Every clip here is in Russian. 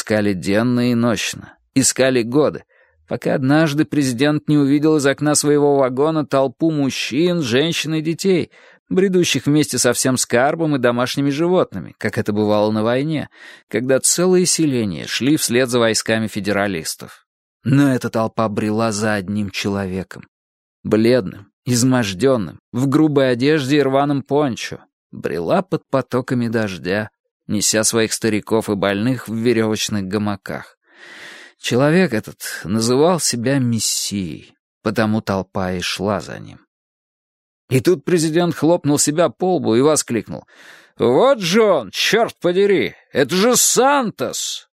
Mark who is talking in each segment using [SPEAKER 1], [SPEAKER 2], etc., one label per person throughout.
[SPEAKER 1] искали денно и нощно, искали годы, пока однажды президент не увидел из окна своего вагона толпу мужчин, женщин и детей, бредущих вместе со всем скарбом и домашними животными, как это бывало на войне, когда целые селения шли вслед за войсками федералистов. Но эта толпа брела за одним человеком. Бледным, изможденным, в грубой одежде и рваном пончо, брела под потоками дождя, неся своих стариков и больных в веревочных гамаках. Человек этот называл себя мессией, потому толпа и шла за ним. И тут президент хлопнул себя по лбу и воскликнул: «Вот же он, черт подери! Это же Сантос!»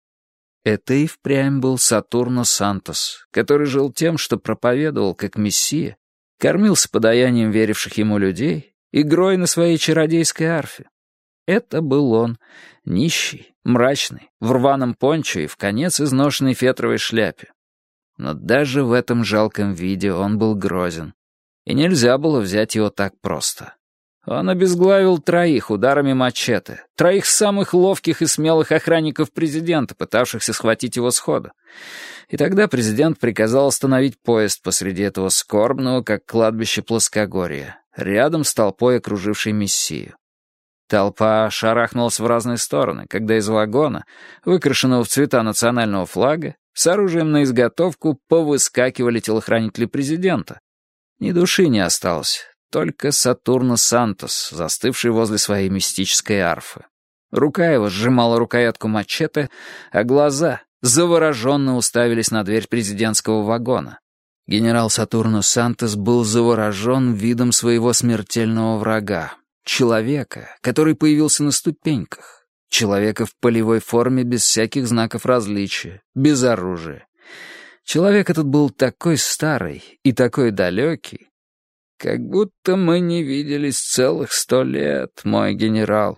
[SPEAKER 1] Это и впрямь был Сатурно Сантос, который жил тем, что проповедовал как мессия, кормился подаянием веривших ему людей, игрой на своей чародейской арфе. Это был он, нищий, мрачный, в рваном пончо и вконец изношенной фетровой шляпе. Но даже в этом жалком виде он был грозен, и нельзя было взять его так просто. Он обезглавил 3 ударами мачете, 3 самых ловких и смелых охранников президента, пытавшихся схватить его сходу. И тогда президент приказал остановить поезд посреди этого скорбного, как кладбище плоскогорья, рядом с толпой, окружившей мессию. Толпа шарахнулась в разные стороны, когда из вагона, выкрашенного в цвета национального флага, с оружием на изготовку повыскакивали телохранители президента. Ни души не осталось, только Сатурно Сантос, застывший возле своей мистической арфы. Рука его сжимала рукоятку мачете, а глаза завороженно уставились на дверь президентского вагона. Генерал Сатурно Сантос был заворожен видом своего смертельного врага. Человека, который появился на ступеньках. Человека в полевой форме без всяких знаков различия, без оружия. Человек этот был такой старый и такой далекий, как будто мы не виделись целых 100 лет, мой генерал.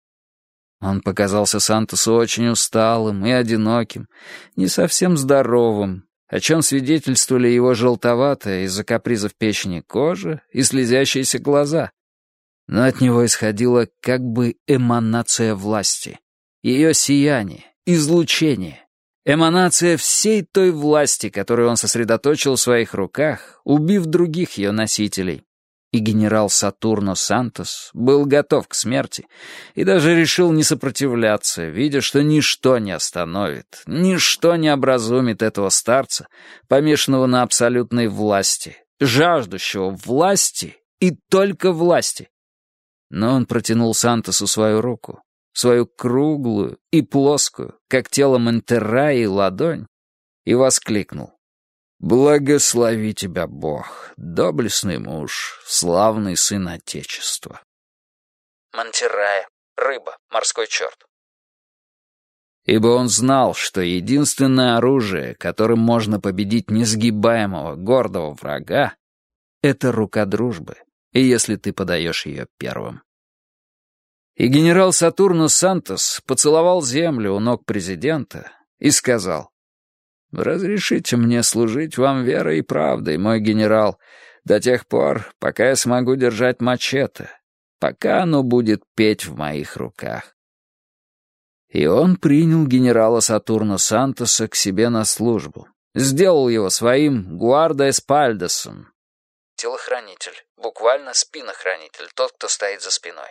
[SPEAKER 1] Он показался Сантосу очень усталым и одиноким, не совсем здоровым, о чем свидетельствовали его желтоватая из-за капризов печени кожа и слезящиеся глаза. Но от него исходила как бы эманация власти, ее сияние, излучение, эманация всей той власти, которую он сосредоточил в своих руках, убив других ее носителей. И генерал Сатурно Сантос был готов к смерти и даже решил не сопротивляться, видя, что ничто не остановит, ничто не образумит этого старца, помешанного на абсолютной власти, жаждущего власти и только власти. Но он протянул Сантосу свою руку, свою круглую и плоскую, как тело Монтерраи, ладонь, и воскликнул: «Благослови тебя, Бог, доблестный муж, славный сын Отечества». Монтеррая, рыба, морской черт. Ибо он знал, что единственное оружие, которым можно победить несгибаемого, гордого врага, — это рука дружбы, и если ты подаешь ее первым. И генерал Сатурно Сантос поцеловал землю у ног президента и сказал: «Разрешите мне служить вам верой и правдой, мой генерал, до тех пор, пока я смогу держать мачете, пока оно будет петь в моих руках». И он принял генерала Сатурно Сантоса к себе на службу, сделал его своим гуарда-эспальдосом. Телохранитель, буквально спинохранитель, тот, кто стоит за спиной.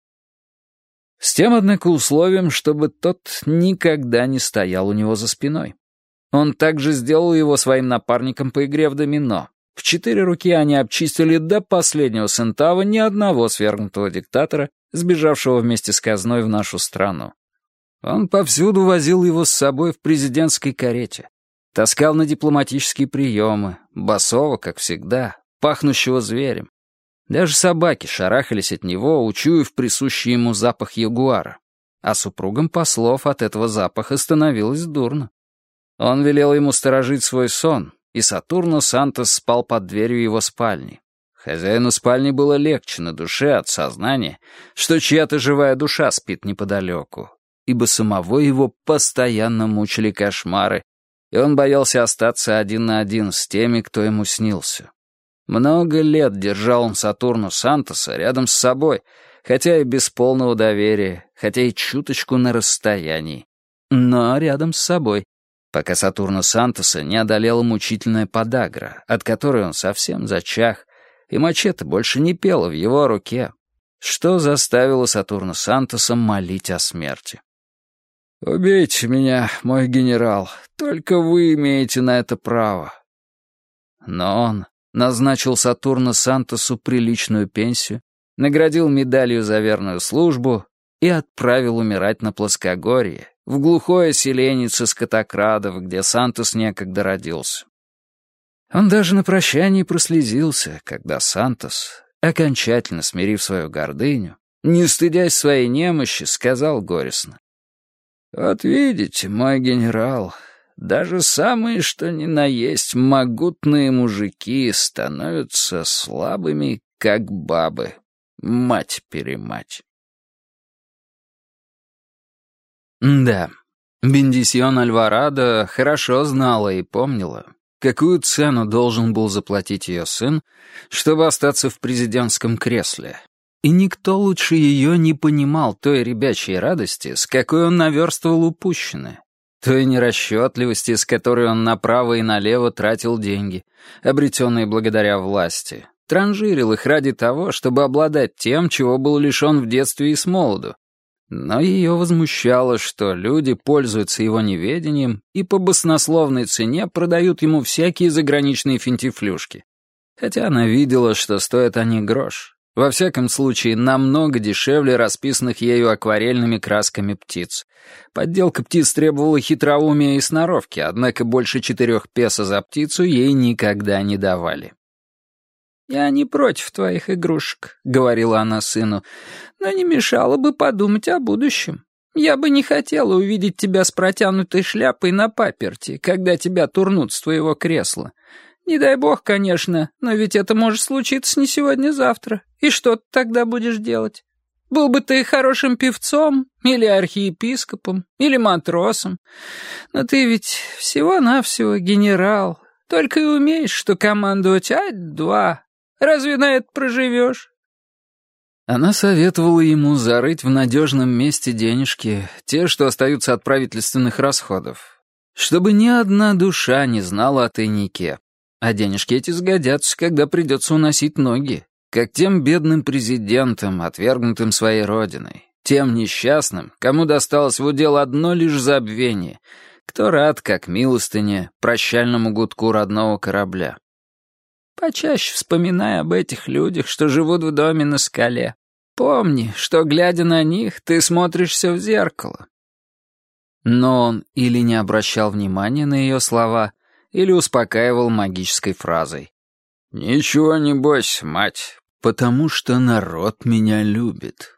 [SPEAKER 1] С тем, однако, условием, чтобы тот никогда не стоял у него за спиной. Он также сделал его своим напарником по игре в домино. В 4 руки они обчистили до последнего центава ни одного свергнутого диктатора, сбежавшего вместе с казной в нашу страну. Он повсюду возил его с собой в президентской карете, таскал на дипломатические приемы, босого, как всегда, пахнущего зверем. Даже собаки шарахались от него, учуяв присущий ему запах ягуара. А супругам послов от этого запаха становилось дурно. Он велел ему сторожить свой сон, и Сатурно Сантос спал под дверью его спальни. Хозяину спальни было легче на душе от сознания, что чья-то живая душа спит неподалеку, ибо самого его постоянно мучили кошмары, и он боялся остаться один на один с теми, кто ему снился. Много лет держал он Сатурно Сантоса рядом с собой, хотя и без полного доверия, хотя и чуточку на расстоянии. но рядом с собой, пока Сатурна Сантоса не одолела мучительная подагра, от которой он совсем зачах, и мачете больше не пела в его руке, что заставило Сатурна Сантоса молить о смерти. «Убейте меня, мой генерал, только вы имеете на это право». Но он назначил Сатурну Сантосу приличную пенсию, наградил медалью за верную службу и отправил умирать на плоскогорье, в глухое селенице скотокрадов, где Сантос некогда родился. Он даже на прощании прослезился, когда Сантос, окончательно смирив свою гордыню, не стыдясь своей немощи, сказал горестно: «Вот видите, мой генерал, даже самые что ни на есть могутные мужики становятся слабыми, как бабы, мать-перемать». Да, Бендисьон Альварадо хорошо знала и помнила, какую цену должен был заплатить ее сын, чтобы остаться в президентском кресле. И никто лучше ее не понимал той ребячей радости, с какой он наверстывал упущенное, той нерасчетливости, с которой он направо и налево тратил деньги, обретенные благодаря власти, транжирил их ради того, чтобы обладать тем, чего был лишен в детстве и смолоду. Но ее возмущало, что люди пользуются его неведением и по баснословной цене продают ему всякие заграничные финтифлюшки. Хотя она видела, что стоят они грош. Во всяком случае, намного дешевле расписанных ею акварельными красками птиц. Подделка птиц требовала хитроумия и сноровки, однако больше 4 песо за птицу ей никогда не давали. «Я не против твоих игрушек», — говорила она сыну, «но не мешало бы подумать о будущем. Я бы не хотела увидеть тебя с протянутой шляпой на паперти, когда тебя турнут с твоего кресла. Не дай бог, конечно, но ведь это может случиться не сегодня-завтра. И что ты тогда будешь делать? Был бы ты хорошим певцом, или архиепископом, или матросом. Но ты ведь всего-навсего генерал, только и умеешь, что командовать ать-два. Разве на это проживешь?» Она советовала ему зарыть в надежном месте денежки, те, что остаются от правительственных расходов, чтобы ни одна душа не знала о тайнике. А денежки эти сгодятся, когда придется уносить ноги, как тем бедным президентам, отвергнутым своей родиной, тем несчастным, кому досталось в удел одно лишь забвение, кто рад, как милостыне, прощальному гудку родного корабля. Почаще вспоминай об этих людях, что живут в доме на скале. Помни, что, глядя на них, ты смотришься в зеркало». Но он или не обращал внимания на ее слова, или успокаивал магической фразой: «Ничего не бойся, мать, потому что народ меня любит».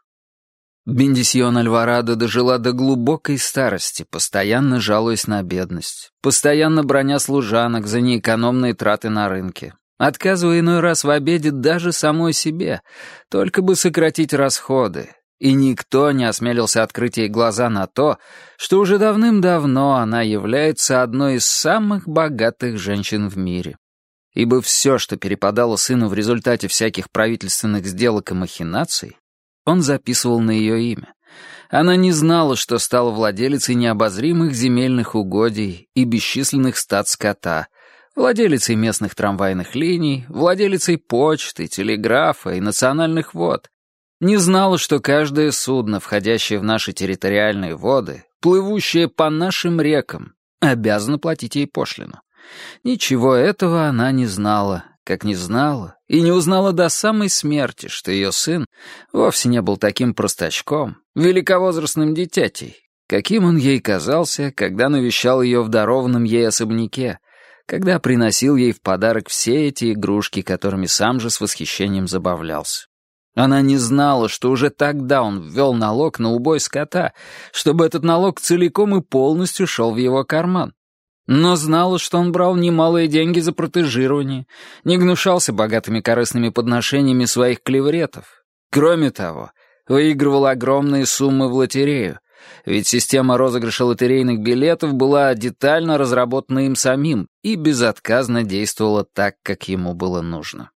[SPEAKER 1] Бендисьон Альварадо дожила до глубокой старости, постоянно жалуясь на бедность, постоянно броня служанок за неэкономные траты на рынке, отказывая иной раз в обеде даже самой себе, только бы сократить расходы, и никто не осмелился открыть ей глаза на то, что уже давным-давно она является одной из самых богатых женщин в мире. Ибо все, что перепадало сыну в результате всяких правительственных сделок и махинаций, он записывал на ее имя. Она не знала, что стала владелицей необозримых земельных угодий и бесчисленных стад скота, владелицей местных трамвайных линий, владелицей почты, телеграфа и национальных вод. Не знала, что каждое судно, входящее в наши территориальные воды, плывущее по нашим рекам, обязано платить ей пошлину. Ничего этого она не знала, как не знала и не узнала до самой смерти, что ее сын вовсе не был таким простачком, великовозрастным дитятей, каким он ей казался, когда навещал ее в дарованном ей особняке, когда приносил ей в подарок все эти игрушки, которыми сам же с восхищением забавлялся. Она не знала, что уже тогда он ввел налог на убой скота, чтобы этот налог целиком и полностью шел в его карман. Но знала, что он брал немалые деньги за протежирование, не гнушался богатыми корыстными подношениями своих клевретов. Кроме того, выигрывал огромные суммы в лотерею, ведь система розыгрыша лотерейных билетов была детально разработана им самим и безотказно действовала так, как ему было нужно.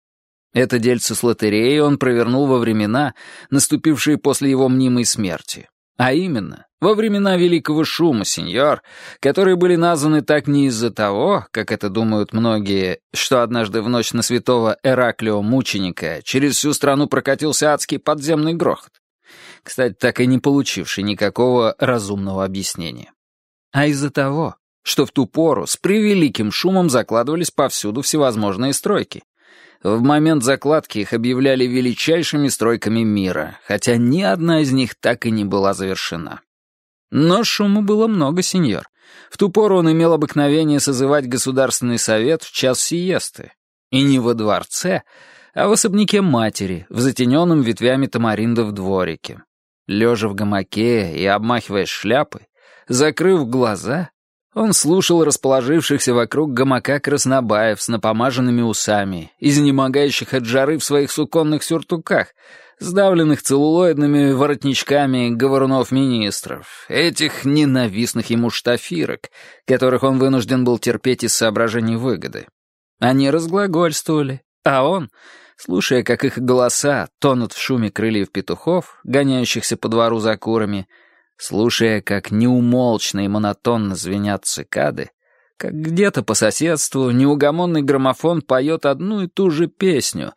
[SPEAKER 1] Это дельце с лотереей он провернул во времена, наступившие после его мнимой смерти. А именно, Во времена Великого Шума, сеньор, которые были названы так не из-за того, как это думают многие, что однажды в ночь на святого Эраклио Мученика через всю страну прокатился адский подземный грохот, кстати, так и не получивший никакого разумного объяснения, а из-за того, что в ту пору с превеликим шумом закладывались повсюду всевозможные стройки. В момент закладки их объявляли величайшими стройками мира, хотя ни одна из них так и не была завершена. Но шума было много, сеньор. В ту пору он имел обыкновение созывать Государственный совет в час сиесты. И не во дворце, а в особняке матери, в затененном ветвями тамариндов дворике. Лежа в гамаке и обмахиваясь шляпой, закрыв глаза, он слушал расположившихся вокруг гамака краснобаев с напомаженными усами, изнемогающих от жары в своих суконных сюртуках, сдавленных целлулоидными воротничками говорунов-министров, этих ненавистных ему штафирок, которых он вынужден был терпеть из соображений выгоды. Они разглагольствовали, а он, слушая, как их голоса тонут в шуме крыльев петухов, гоняющихся по двору за курами, слушая, как неумолчно и монотонно звенят цикады, как где-то по соседству неугомонный граммофон поет одну и ту же песню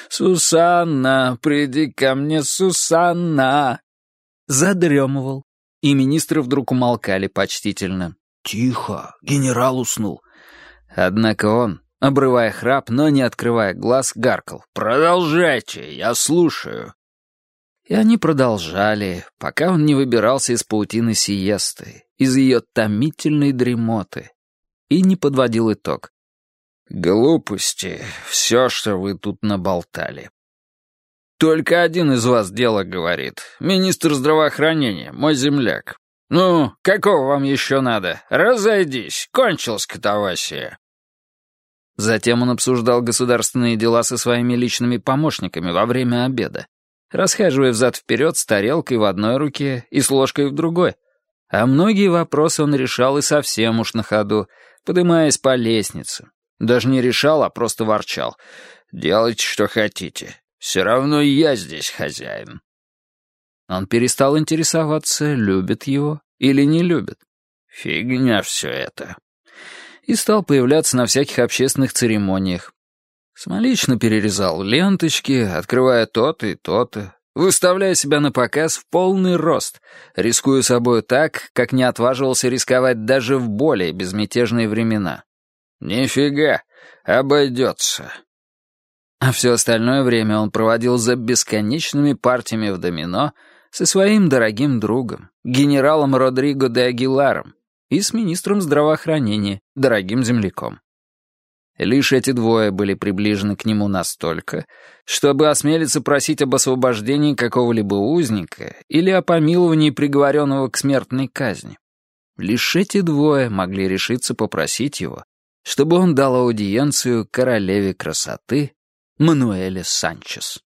[SPEAKER 1] «Сусанна, приди ко мне, Сусанна», задремывал, и министры вдруг умолкали почтительно. «Тихо, генерал уснул». Однако он, обрывая храп, но не открывая глаз, гаркал: «Продолжайте, я слушаю». И они продолжали, пока он не выбирался из паутины сиесты, из ее томительной дремоты, и не подводил итог. «Глупости, все, что вы тут наболтали. Только один из вас дело говорит, министр здравоохранения, мой земляк. Ну, какого вам еще надо? Разойдись, кончилась катавасия». Затем он обсуждал государственные дела со своими личными помощниками во время обеда, расхаживая взад-вперед с тарелкой в одной руке и с ложкой в другой. А многие вопросы он решал и совсем уж на ходу, поднимаясь по лестнице. Даже не решал, а просто ворчал. «Делайте, что хотите. Все равно я здесь хозяин». Он перестал интересоваться, любит его или не любит. Фигня все это. И стал появляться на всяких общественных церемониях. Самолично перерезал ленточки, открывая то-то и то-то, выставляя себя на показ в полный рост, рискуя собою так, как не отваживался рисковать даже в более безмятежные времена. Нифига, обойдется. А все остальное время он проводил за бесконечными партиями в домино со своим дорогим другом, генералом Родриго де Агиларом, и с министром здравоохранения, дорогим земляком. Лишь эти двое были приближены к нему настолько, чтобы осмелиться просить об освобождении какого-либо узника или о помиловании приговоренного к смертной казни. Лишь эти двое могли решиться попросить его, чтобы он дал аудиенцию королеве красоты Мануэле Санчес.